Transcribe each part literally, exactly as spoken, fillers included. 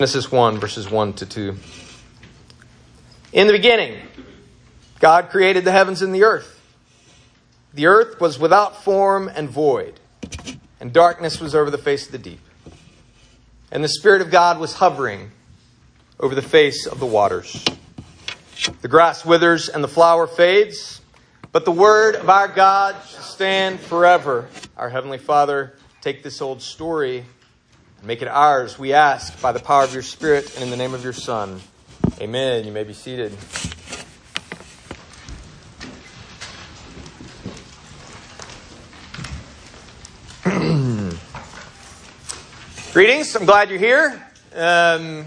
Genesis one, verses one to two. In the beginning, God created the heavens and the earth. The earth was without form and void, and darkness was over the face of the deep. And the Spirit of God was hovering over the face of the waters. The grass withers and the flower fades, but the word of our God shall stand forever. Our Heavenly Father, take this old story and make it ours, we ask, by the power of your Spirit and in the name of your Son. Amen. You may be seated. Greetings. I'm glad you're here. Um,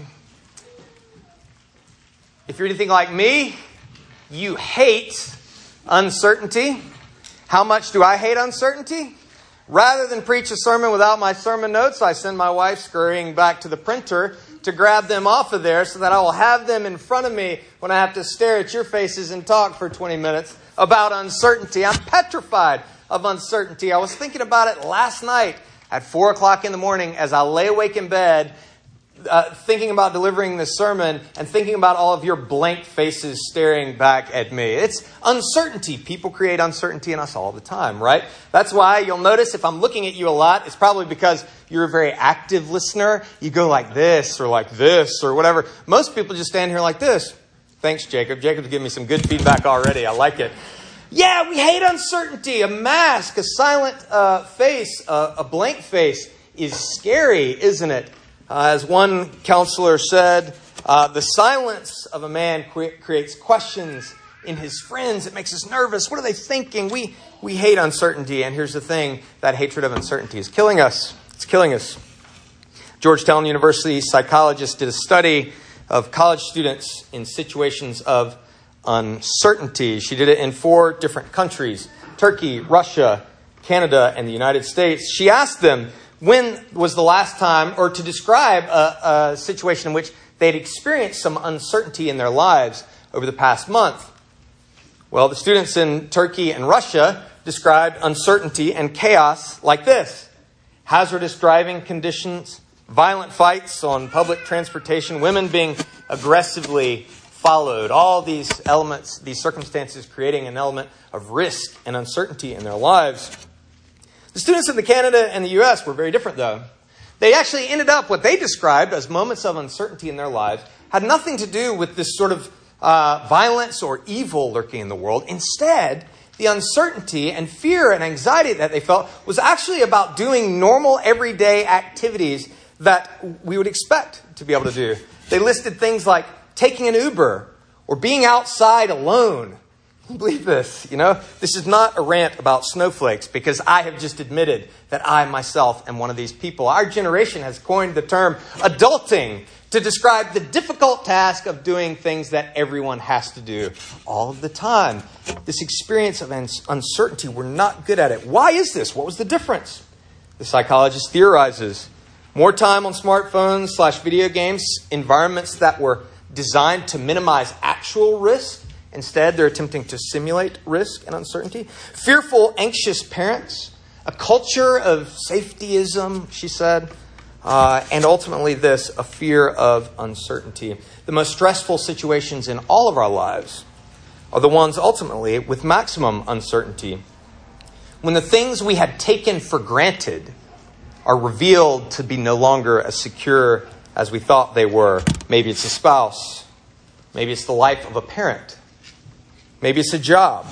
if you're anything like me, you hate uncertainty. How much do I hate uncertainty? Rather than preach a sermon without my sermon notes, I send my wife scurrying back to the printer to grab them off of there so that I will have them in front of me when I have to stare at your faces and talk for twenty minutes about uncertainty. I'm petrified of uncertainty. I was thinking about it last night at four o'clock in the morning as I lay awake in bed, uh, thinking about delivering this sermon and thinking about all of your blank faces staring back at me. It's uncertainty. People create uncertainty in us all the time, right? That's why you'll notice if I'm looking at you a lot, it's probably because you're a very active listener. You go like this or like this or whatever. Most people just stand here like this. Thanks, Jacob. Jacob's giving me some good feedback already. I like it. Yeah, we hate uncertainty. A mask, a silent uh, face, uh, a blank face is scary, isn't it? Uh, as one counselor said, uh, the silence of a man cre- creates questions in his friends. It makes us nervous. What are they thinking? We we hate uncertainty. And here's the thing, that hatred of uncertainty is killing us. It's killing us. Georgetown University psychologist did a study of college students in situations of uncertainty. She did it in four different countries: Turkey, Russia, Canada, and the United States. She asked them, when was the last time, or to describe a, a situation in which they'd experienced some uncertainty in their lives over the past month. Well, the students in Turkey and Russia described uncertainty and chaos like this: hazardous driving conditions, violent fights on public transportation, women being aggressively followed. All these elements, these circumstances creating an element of risk and uncertainty in their lives. The students in the Canada and the U S were very different, though. They actually ended up, what they described as moments of uncertainty in their lives, had nothing to do with this sort of uh, violence or evil lurking in the world. Instead, the uncertainty and fear and anxiety that they felt was actually about doing normal everyday activities that we would expect to be able to do. They listed things like taking an Uber or being outside alone. Can you believe this? You know, this is not a rant about snowflakes, because I have just admitted that I myself am one of these people. Our generation has coined the term adulting to describe the difficult task of doing things that everyone has to do all of the time. This experience of uncertainty, we're not good at it. Why is this? What was the difference? The psychologist theorizes more time on smartphones slash video games, environments that were designed to minimize actual risk. Instead, they're attempting to simulate risk and uncertainty. Fearful, anxious parents. A culture of safetyism, she said. Uh, and ultimately this, a fear of uncertainty. The most stressful situations in all of our lives are the ones ultimately with maximum uncertainty. When the things we had taken for granted are revealed to be no longer as secure as we thought they were. Maybe it's a spouse. Maybe it's the life of a parent. Maybe it's a job.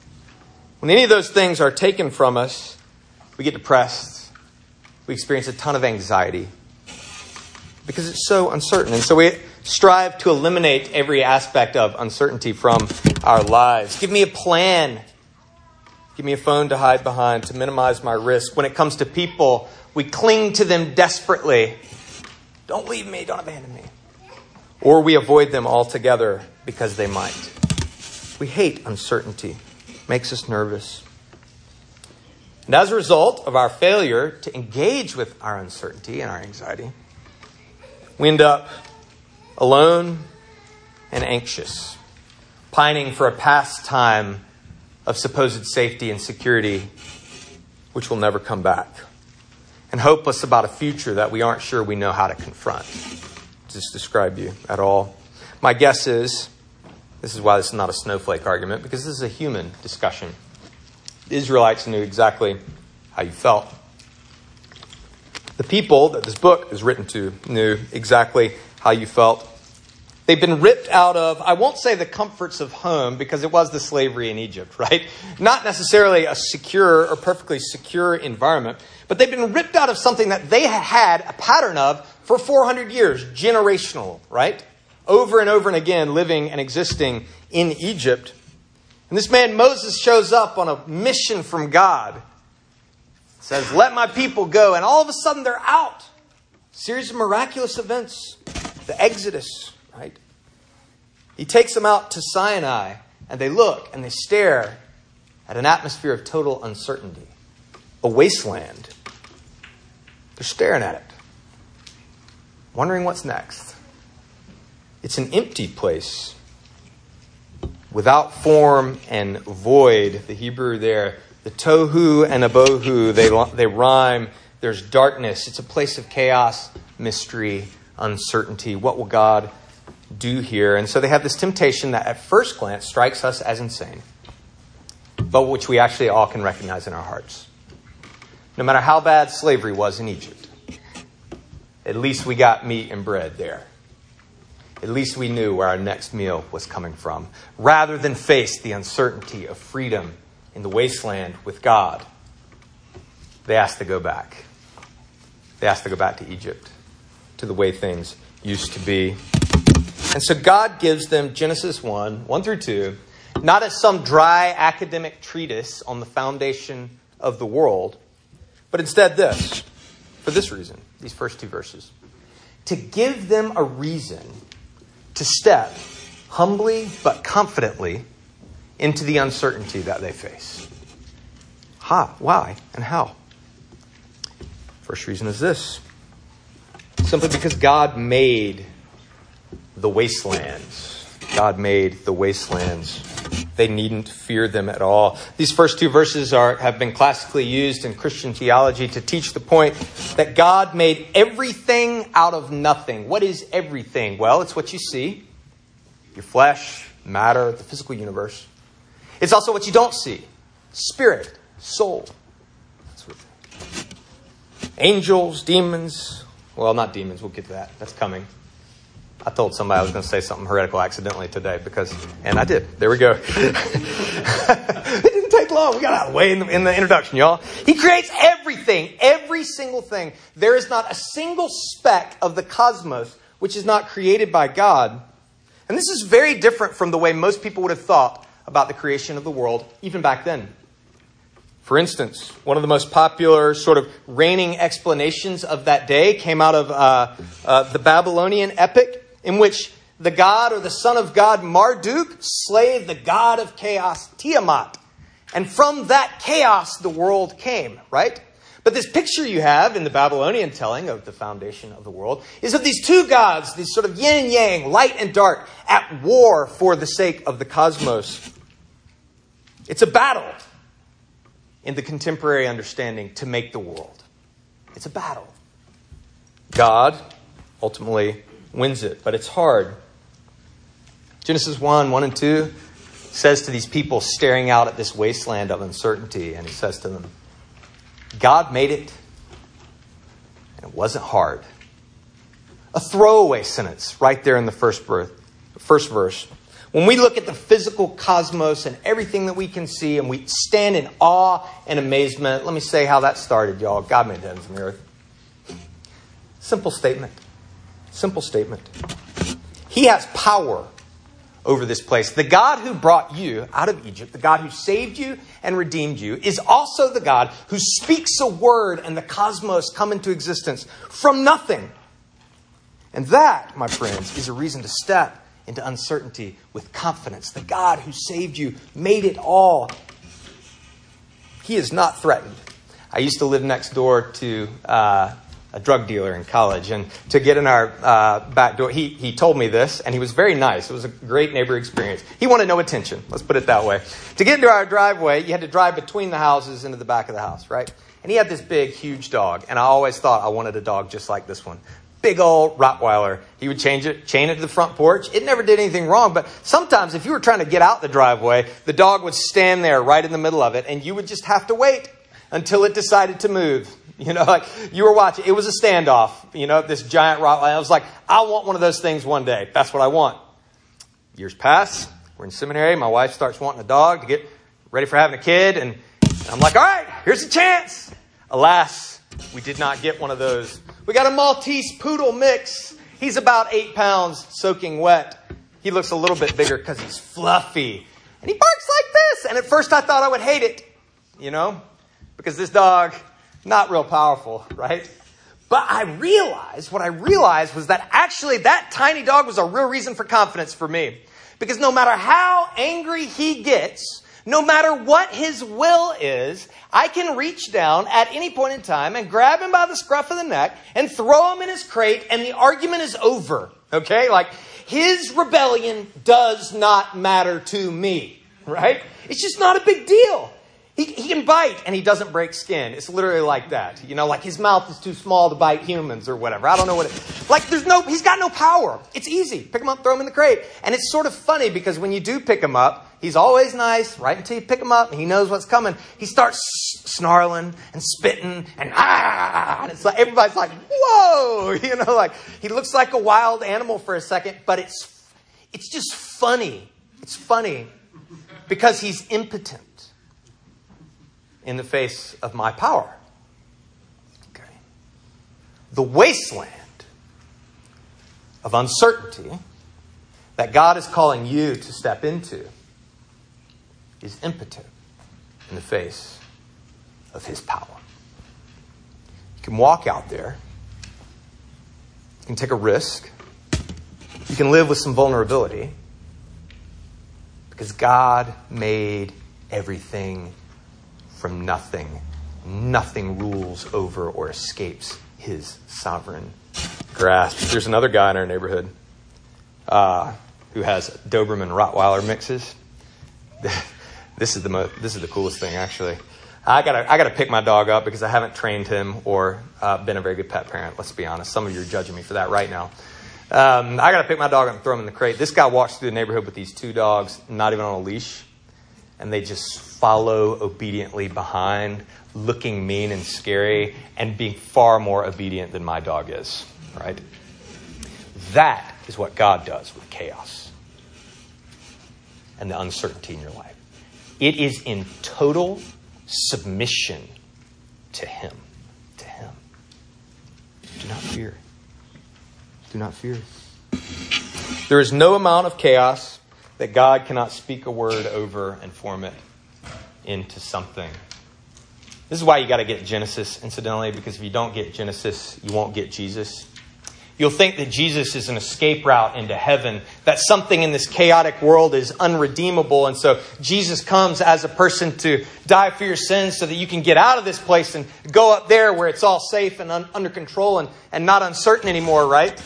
When any of those things are taken from us, we get depressed. We experience a ton of anxiety because it's so uncertain. And so we strive to eliminate every aspect of uncertainty from our lives. Give me a plan. Give me a phone to hide behind to minimize my risk. When it comes to people, we cling to them desperately. Don't leave me. Don't abandon me. Or we avoid them altogether because they might. We hate uncertainty. It makes us nervous. And as a result of our failure to engage with our uncertainty and our anxiety, we end up alone and anxious, pining for a past time of supposed safety and security, which will never come back, and hopeless about a future that we aren't sure we know how to confront. just describe you at all. My guess is, this is why this is not a snowflake argument, because this is a human discussion. The Israelites knew exactly how you felt. The people that this book is written to knew exactly how you felt. They've been ripped out of, I won't say the comforts of home, because it was the slavery in Egypt, right? Not necessarily a secure or perfectly secure environment, but they've been ripped out of something that they had had a pattern of for four hundred years, generational, right? Over and over and again, living and existing in Egypt. And this man Moses shows up on a mission from God. Says, let my people go. And all of a sudden they're out. A series of miraculous events. The Exodus, right? He takes them out to Sinai. And they look and they stare at an atmosphere of total uncertainty. A wasteland. They're staring at it. Wondering what's next. It's an empty place. Without form and void. The Hebrew there. The tohu and abohu, they, they rhyme. There's darkness. It's a place of chaos, mystery, uncertainty. What will God do here? And so they have this temptation that at first glance strikes us as insane, but which we actually all can recognize in our hearts. No matter how bad slavery was in Egypt, at least we got meat and bread there. At least we knew where our next meal was coming from. Rather than face the uncertainty of freedom in the wasteland with God, they asked to go back. They asked to go back to Egypt, to the way things used to be. And so God gives them Genesis one, one through two, not as some dry academic treatise on the foundation of the world, but instead this, for this reason, these first two verses, to give them a reason to step humbly but confidently into the uncertainty that they face. How? Why? And how? First reason is this. Simply because God made the wastelands. God made the wastelands. They needn't fear them at all. These first two verses are have been classically used in Christian theology to teach the point that God made everything out of nothing. What is everything? Well, it's what you see. Your flesh, matter, the physical universe. It's also what you don't see. Spirit, soul. Angels, demons. Well, not demons. We'll get to that. That's coming. I told somebody I was going to say something heretical accidentally today because, and I did. There we go. It didn't take long. We got out of the way in the, in the introduction, y'all. He creates everything, every single thing. There is not a single speck of the cosmos which is not created by God. And this is very different from the way most people would have thought about the creation of the world, even back then. For instance, one of the most popular sort of reigning explanations of that day came out of uh, uh, the Babylonian epic, in which the god or the son of God, Marduk, slayed the god of chaos, Tiamat. And from that chaos, the world came, right? But this picture you have in the Babylonian telling of the foundation of the world is of these two gods, these sort of yin and yang, light and dark, at war for the sake of the cosmos. It's a battle in the contemporary understanding to make the world. It's a battle. God ultimately wins it, but it's hard. Genesis one, one and two says to these people staring out at this wasteland of uncertainty, and he says to them, God made it, and it wasn't hard. A throwaway sentence right there in the first verse. First verse. When we look at the physical cosmos and everything that we can see and we stand in awe and amazement, let me say how that started, y'all. God made the heavens and the earth. Simple statement. Simple statement. He has power over this place. The God who brought you out of Egypt, the God who saved you and redeemed you, is also the God who speaks a word and the cosmos come into existence from nothing. And that, my friends, is a reason to step into uncertainty with confidence. The God who saved you made it all. He is not threatened. I used to live next door to uh, a drug dealer in college, and to get in our uh, back door, he he told me this, and he was very nice. It was a great neighbor experience. He wanted no attention. Let's put it that way. To get into our driveway, you had to drive between the houses into the back of the house, right? And he had this big, huge dog, and I always thought I wanted a dog just like this one. big old Rottweiler. He would change it, chain it to the front porch. It never did anything wrong. But sometimes if you were trying to get out the driveway, the dog would stand there right in the middle of it, and you would just have to wait until it decided to move. You know, like you were watching. It was a standoff. You know, this giant Rottweiler. I was like, I want one of those things one day. That's what I want. Years pass. We're in seminary. My wife starts wanting a dog to get ready for having a kid. And, and I'm like, all right, here's a chance. Alas, we did not get one of those. We got a Maltese poodle mix. He's about eight pounds soaking wet. He looks a little bit bigger because he's fluffy. And he barks like this. And at first I thought I would hate it, you know, because this dog, not real powerful, right? But I realized, what I realized was that actually that tiny dog was a real reason for confidence for me. Because no matter how angry he gets, no matter what his will is, I can reach down at any point in time and grab him by the scruff of the neck and throw him in his crate, and the argument is over. Okay? Like, his rebellion does not matter to me, right? It's just not a big deal. He, he can bite and he doesn't break skin. It's literally like that. You know, like his mouth is too small to bite humans or whatever. I don't know what it, like there's no, he's got no power. It's easy. Pick him up, throw him in the crate. And it's sort of funny because when you do pick him up, he's always nice right until you pick him up and he knows what's coming. He starts snarling and spitting and ah, and it's like, everybody's like, whoa, you know, like he looks like a wild animal for a second, but it's, it's just funny. It's funny because he's impotent in the face of my power. Okay. The wasteland of uncertainty that God is calling you to step into is impotent in the face of his power. You can walk out there. You can take a risk. You can live with some vulnerability because God made everything from nothing. Nothing rules over or escapes his sovereign grasp. There's another guy in our neighborhood uh, who has Doberman Rottweiler mixes. This is the mo- this is the coolest thing, actually. I gotta I gotta pick my dog up because I haven't trained him or uh, been a very good pet parent. Let's be honest. Some of you are judging me for that right now. Um, I gotta pick my dog up and throw him in the crate. This guy walks through the neighborhood with these two dogs, not even on a leash, and they just follow obediently behind, looking mean and scary, and being far more obedient than my dog is, right? That is what God does with chaos and the uncertainty in your life. It is in total submission to him. To him. Do not fear. Do not fear. There is no amount of chaos that God cannot speak a word over and form it into something. This is why you got to get Genesis, incidentally, because if you don't get Genesis, you won't get Jesus. You'll think that Jesus is an escape route into heaven, that something in this chaotic world is unredeemable. And so Jesus comes as a person to die for your sins so that you can get out of this place and go up there where it's all safe and un- under control and, and not uncertain anymore, right?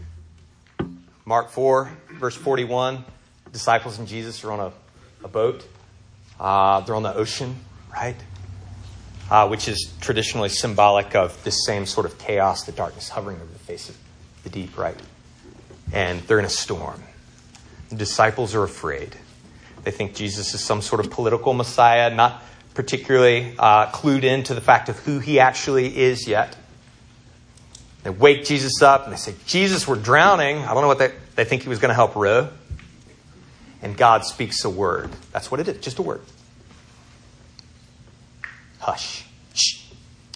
Mark four, verse forty-one, disciples and Jesus are on a, a boat. Uh, they're on the ocean, right? Uh, which is traditionally symbolic of this same sort of chaos, the darkness hovering over the face of the deep, right? And they're in a storm. The disciples are afraid. They think Jesus is some sort of political messiah, not particularly uh, clued into the fact of who he actually is yet. They wake Jesus up and they say, Jesus, we're drowning. I don't know what they, they think he was going to help row. And God speaks a word. That's what it is, just a word. Hush. Shh.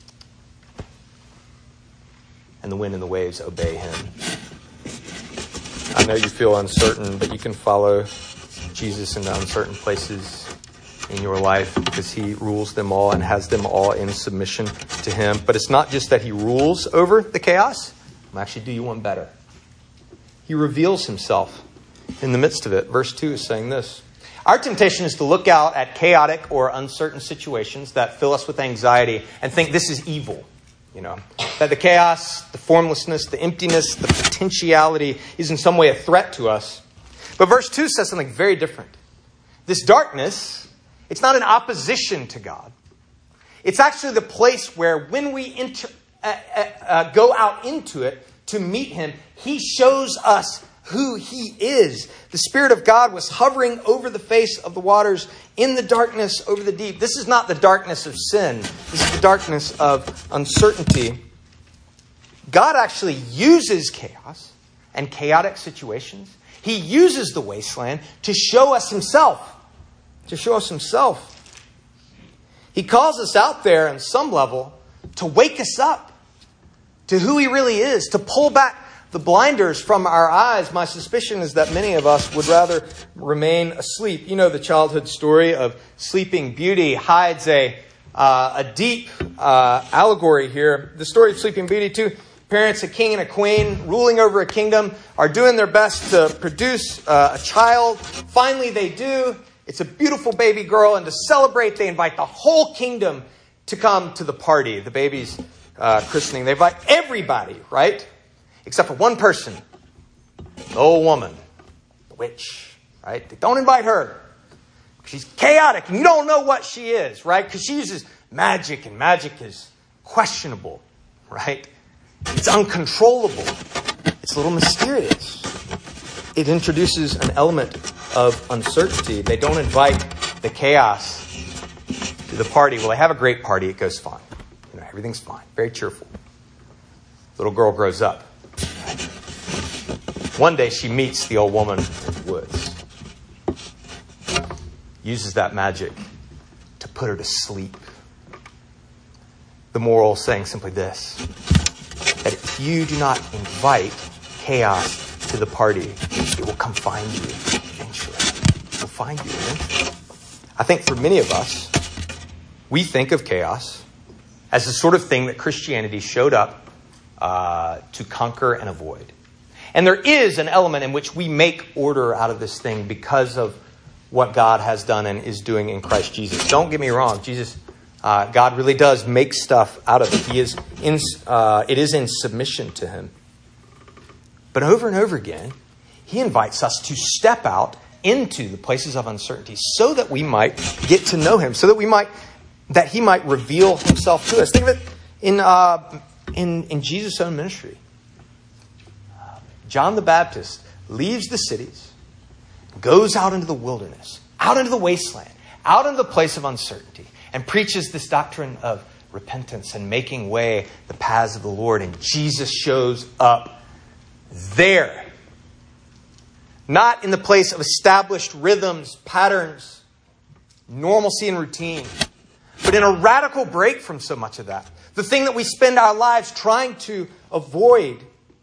And the wind and the waves obey him. I know you feel uncertain, but you can follow Jesus into uncertain places in your life because he rules them all and has them all in submission to him. But it's not just that he rules over the chaos. I'll actually do you one better. He reveals himself in the midst of it. Verse two is saying this. Our temptation is to look out at chaotic or uncertain situations that fill us with anxiety and think this is evil. You know, that the chaos, the formlessness, the emptiness, the potentiality is in some way a threat to us. But verse two says something very different. This darkness, it's not in opposition to God. It's actually the place where when we enter, uh, uh, uh, go out into it, to meet him, he shows us who he is. The Spirit of God was hovering over the face of the waters in the darkness over the deep. This is not the darkness of sin. This is the darkness of uncertainty. God actually uses chaos and chaotic situations. He uses the wasteland to show us himself. To show us himself. He calls us out there on some level to wake us up to who he really is, to pull back the blinders from our eyes. My suspicion is that many of us would rather remain asleep. You know the childhood story of Sleeping Beauty hides a uh, a deep uh, allegory here. The story of Sleeping Beauty, two parents, a king and a queen, ruling over a kingdom, are doing their best to produce uh, a child. Finally, they do. It's a beautiful baby girl, and to celebrate, they invite the whole kingdom to come to the party, the baby's uh, christening. They invite everybody, right? Except for one person, the old woman, the witch, right? They don't invite her. She's chaotic, and you don't know what she is, right? Because she uses magic, and magic is questionable, right? It's uncontrollable. It's a little mysterious. It introduces an element of uncertainty. They don't invite the chaos to the party. Well, they have a great party. It goes fine. You know, everything's fine. Very cheerful. Little girl grows up. One day she meets the old woman in the woods. Uses that magic to put her to sleep. The moral saying simply this: that if you do not invite chaos to the party, it will come find you eventually. It will find you eventually. I think for many of us, we think of chaos as the sort of thing that Christianity showed up uh, to conquer and avoid. And there is an element in which we make order out of this thing because of what God has done and is doing in Christ Jesus. Don't get me wrong. Jesus, uh, God really does make stuff out of it. He is in, uh, it is in submission to him. But over and over again, he invites us to step out into the places of uncertainty so that we might get to know him, so that we might, that he might reveal himself to us. Think of it in uh, in, in Jesus' own ministry. John the Baptist leaves the cities, goes out into the wilderness, out into the wasteland, out into the place of uncertainty, and preaches this doctrine of repentance and making way the paths of the Lord. And Jesus shows up there. Not in the place of established rhythms, patterns, normalcy and routine, but in a radical break from so much of that. The thing that we spend our lives trying to avoid.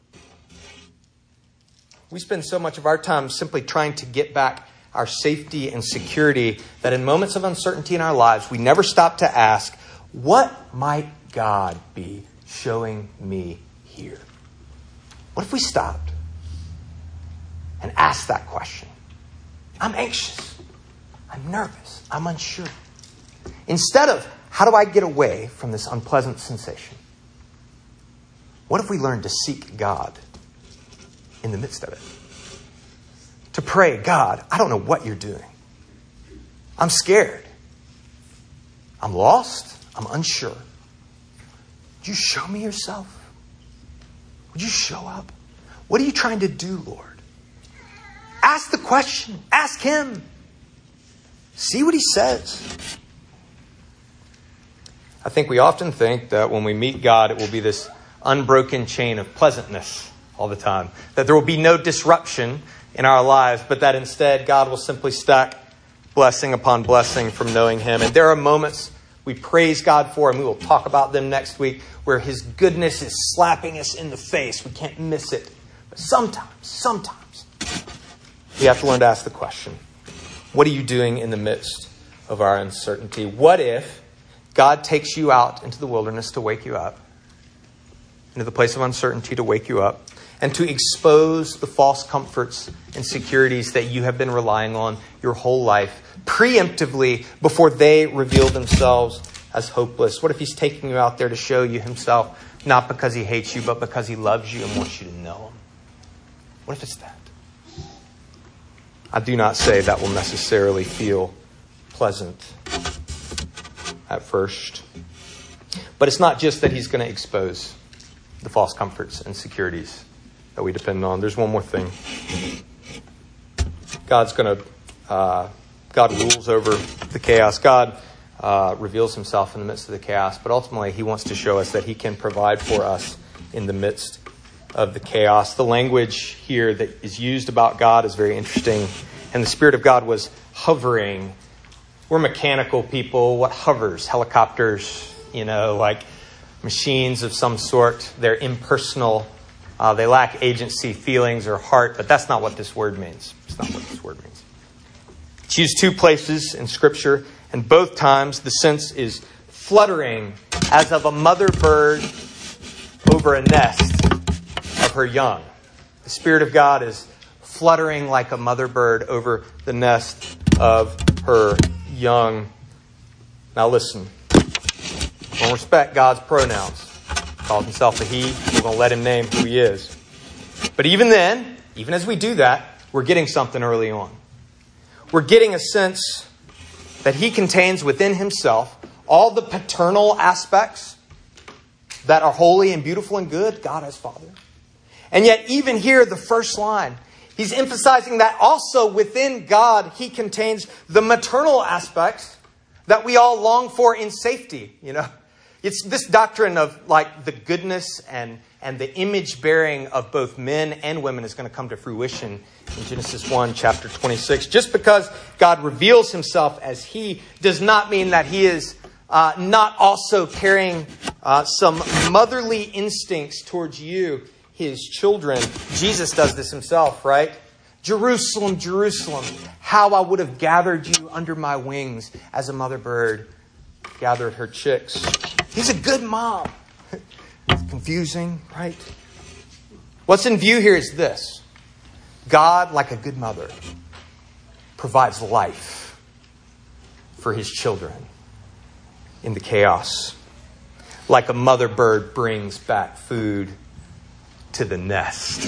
We spend so much of our time simply trying to get back our safety and security that in moments of uncertainty in our lives, we never stop to ask, what might God be showing me here? What if we stopped and asked that question? I'm anxious. I'm nervous. I'm unsure. Instead of, how do I get away from this unpleasant sensation? What if we learned to seek God in the midst of it? To pray, God, I don't know what you're doing. I'm scared. I'm lost. I'm unsure. Would you show me yourself? Would you show up? What are you trying to do, Lord? Ask the question. Ask him. See what he says. I think we often think that when we meet God, it will be this unbroken chain of pleasantness all the time. That there will be no disruption in our lives, but that instead God will simply stack blessing upon blessing from knowing him. And there are moments we praise God for, and we will talk about them next week, where his goodness is slapping us in the face. We can't miss it. But sometimes, sometimes, we have to learn to ask the question, what are you doing in the midst of our uncertainty? What if God takes you out into the wilderness to wake you up, into the place of uncertainty to wake you up, and to expose the false comforts and securities that you have been relying on your whole life, preemptively before they reveal themselves as hopeless? What if he's taking you out there to show you himself, not because he hates you, but because he loves you and wants you to know him? What if it's that? I do not say that will necessarily feel pleasant at first. But it's not just that he's going to expose the false comforts and securities that we depend on. There's one more thing. God's going to, uh, God rules over the chaos. God uh, reveals himself in the midst of the chaos, but ultimately he wants to show us that he can provide for us in the midst of the chaos. The language here that is used about God is very interesting. And the Spirit of God was hovering. We're mechanical people. What hovers? Helicopters, you know, like machines of some sort. They're impersonal. Uh, they lack agency, feelings, or heart. But that's not what this word means. It's not what this word means. It's used two places in Scripture. And both times the sense is fluttering as of a mother bird over a nest of her young. The Spirit of God is fluttering like a mother bird over the nest of her young. Now listen. We're going to respect God's pronouns. He calls himself a he. We're going to let him name who he is. But even then, even as we do that, we're getting something early on. We're getting a sense that he contains within himself all the paternal aspects that are holy and beautiful and good, God as Father. And yet even here, the first line, he's emphasizing that also within God, he contains the maternal aspects that we all long for in safety. You know, it's this doctrine of like the goodness and, and the image bearing of both men and women is going to come to fruition in Genesis one, chapter twenty-six. Just because God reveals himself as he does not mean that he is uh, not also carrying uh, some motherly instincts towards you, his children. Jesus does this himself, right? Jerusalem, Jerusalem, how I would have gathered you under my wings as a mother bird gathered her chicks. He's a good mom. It's confusing, right? What's in view here is this. God, like a good mother, provides life for his children in the chaos. Like a mother bird brings back food to the nest.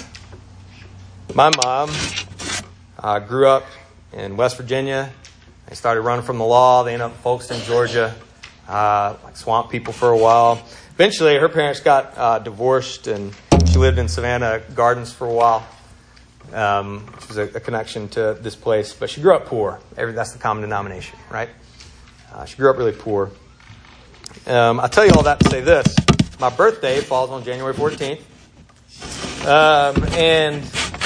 My mom uh, grew up in West Virginia. They started running from the law. They ended up in Folkestone, Georgia, uh, like swamp people for a while. Eventually, her parents got uh, divorced, and she lived in Savannah Gardens for a while, um, which was a, a connection to this place. But she grew up poor. Every, that's the common denomination, right? Uh, she grew up really poor. Um, I tell you all that to say this. My birthday falls on January fourteenth. Um, and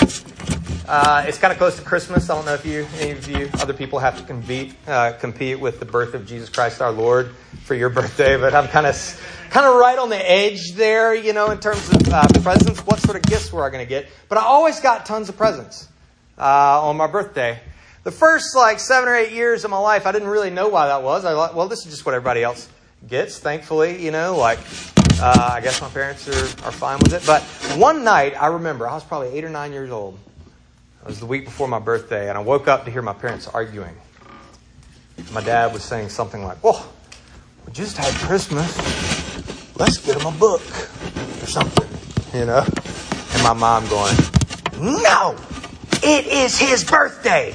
uh, it's kind of close to Christmas. I don't know if you, any of you, other people have to compete, uh, compete with the birth of Jesus Christ our Lord for your birthday, but I'm kind of, kind of right on the edge there, you know, in terms of uh, presents. What sort of gifts were I going to get? But I always got tons of presents uh, on my birthday. The first like seven or eight years of my life, I didn't really know why that was. I thought, well, this is just what everybody else gets, thankfully, you know, like. Uh, I guess my parents are, are fine with it. But one night, I remember, I was probably eight or nine years old. It was the week before my birthday, and I woke up to hear my parents arguing. My dad was saying something like, well, we just had Christmas. Let's get him a book or something, you know. And my mom going, no, it is his birthday.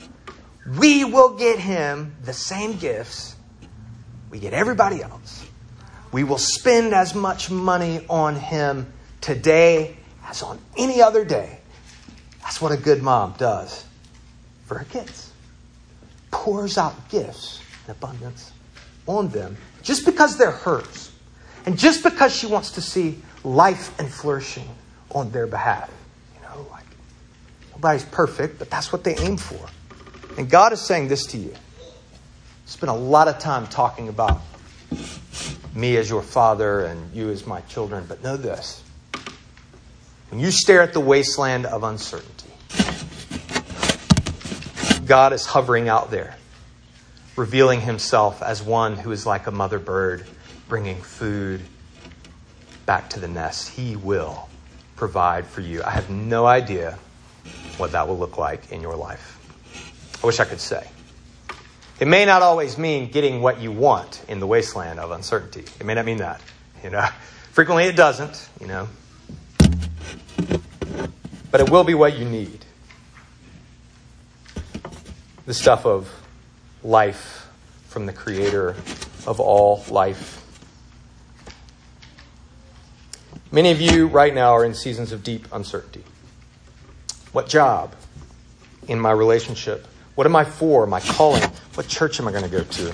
We will get him the same gifts we get everybody else. We will spend as much money on him today as on any other day. That's what a good mom does for her kids. Pours out gifts in abundance on them just because they're hers. And just because she wants to see life and flourishing on their behalf. You know, like nobody's perfect, but that's what they aim for. And God is saying this to you. Spend a lot of time talking about me as your father and you as my children. But know this. When you stare at the wasteland of uncertainty, God is hovering out there, revealing himself as one who is like a mother bird, bringing food back to the nest. He will provide for you. I have no idea what that will look like in your life. I wish I could say. It may not always mean getting what you want in the wasteland of uncertainty. It may not mean that, you know. Frequently it doesn't, you know. But it will be what you need. The stuff of life from the Creator of all life. Many of you right now are in seasons of deep uncertainty. What job? In my relationship? What am I for? My calling? What church am I going to go to?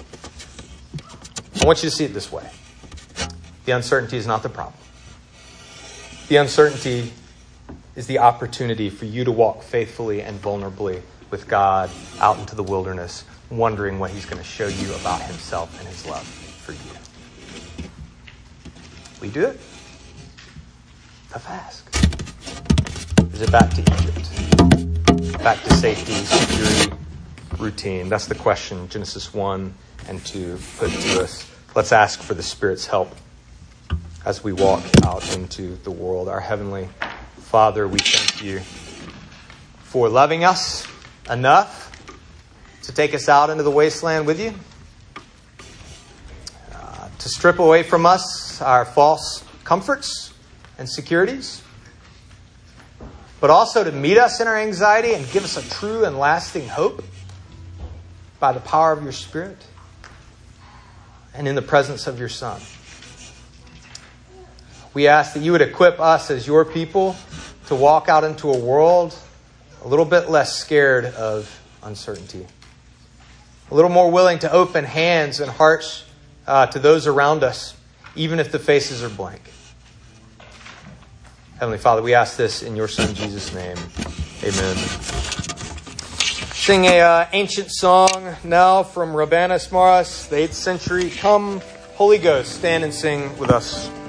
I want you to see it this way. The uncertainty is not the problem. The uncertainty is the opportunity for you to walk faithfully and vulnerably with God out into the wilderness, wondering what he's going to show you about himself and his love for you. We do it? Tough ask. Is it back to Egypt? Back to safety, security, routine? That's the question Genesis one and two put to us. Let's ask for the Spirit's help as we walk out into the world. Our Heavenly Father, we thank you for loving us enough to take us out into the wasteland with you, uh, to strip away from us our false comforts and securities, but also to meet us in our anxiety and give us a true and lasting hope by the power of your Spirit and in the presence of your Son. We ask that you would equip us as your people to walk out into a world a little bit less scared of uncertainty, a little more willing to open hands and hearts uh, to those around us, even if the faces are blank. Heavenly Father, we ask this in your Son, Jesus' name. Amen. Sing a uh, ancient song now from Rabanus Maurus, the eighth century. Come, Holy Ghost, stand and sing with us.